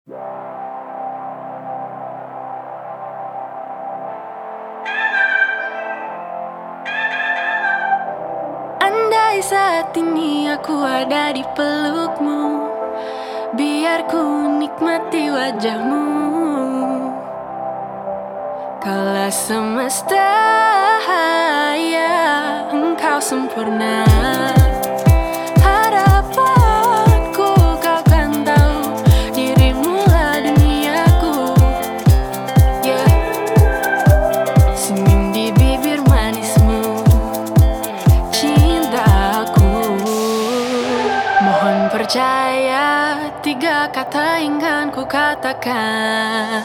Andai saat ini aku ada di pelukmu, biar ku nikmati wajahmu. Kaulah semesta, ya engkau sempurna. Harapanku kau kan tahu, dirimu lah duniaku. Yeah. Senyum di bibir manismu, cintaku. Mohon percaya, 3 kata yang kan ku katakan.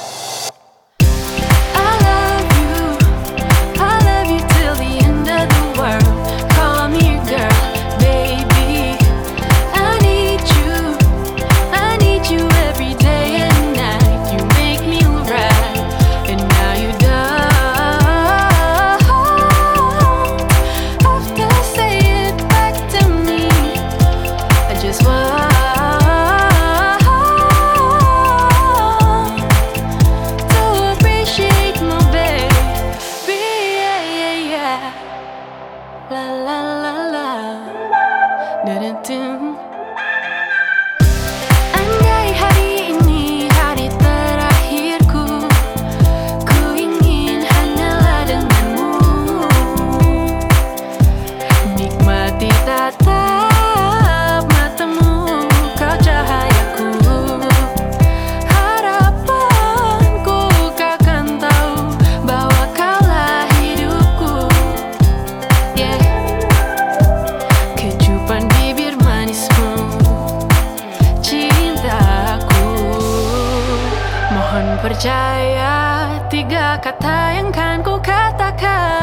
La la la la, da-da-dum. Andai hari ini hari terakhirku, ku ingin hanyalah denganmu. Nikmati tatap matamu, kau cahayaku. Harapanku kau kan tahu bahwa kaulah hidupku. Kecupan bibir manismu, cintaku. Mohon percaya, 3 kata yang kan ku katakan.